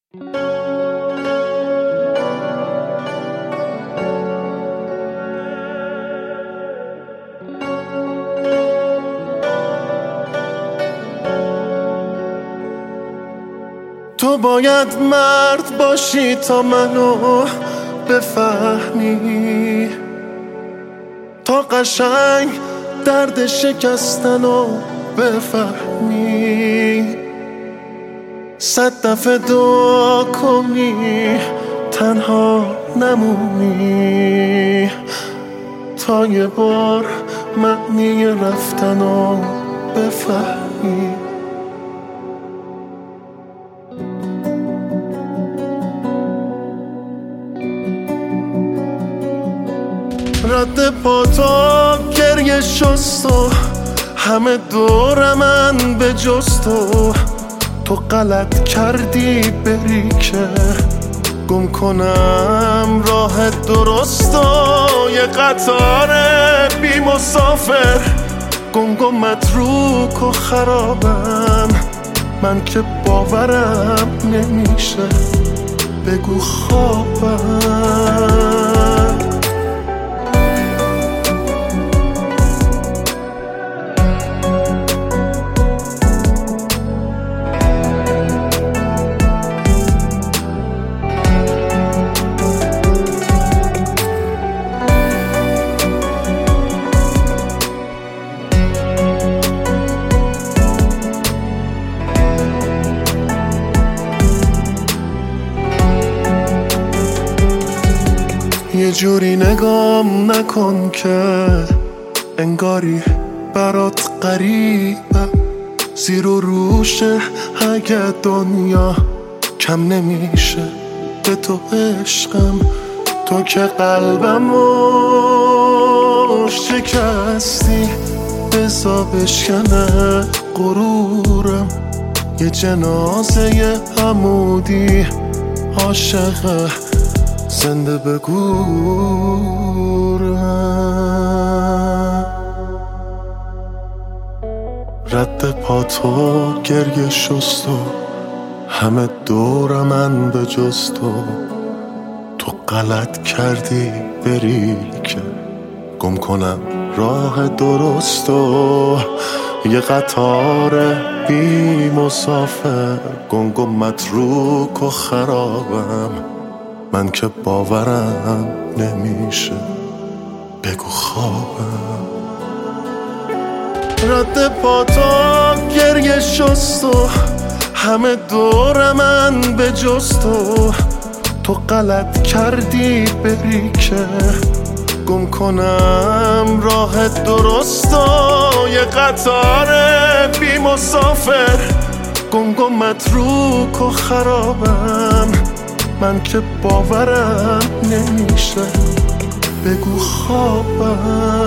تو باید مرد باشی تا منو بفهمی، تا قشنگ درد شکستنو بفهمی. 100 دفعه دعا کنی تنها نمونی، تا یه بار معنی رفتنو بفهمی. رد پا تا گریه شست و همه دور من به جست و تو غلط کردی بری که گم کنم راه درست و یه قطار بی مسافر گنگ و متروک و خرابم. من که باورم نمیشه بگو خوابم. یه جوری نگام نکن که انگاری برات غریبم، زیر و روشه اگه دنیا کم نمیشه به تو عشقم. تو که قلبمو شکستی بزا بشکنه غرورم. یه جنازه عمودی عاشقه زنده بگورم. رد پا تو گریه شست و همه دور من به جست و تو غلط کردی بری که گم کنم راه درست و یه قطار بی مسافر گنگ و متروک و خرابم. من که باورم نمیشه بگو خوابم. رد پا تا گریه شست و همه دور من به جست و تو غلط کردی بری که گم کنم راه درست و یه قطار بی مسافر گنگ و متروک و خرابم. من که باورم نمیشه بگو خوابم.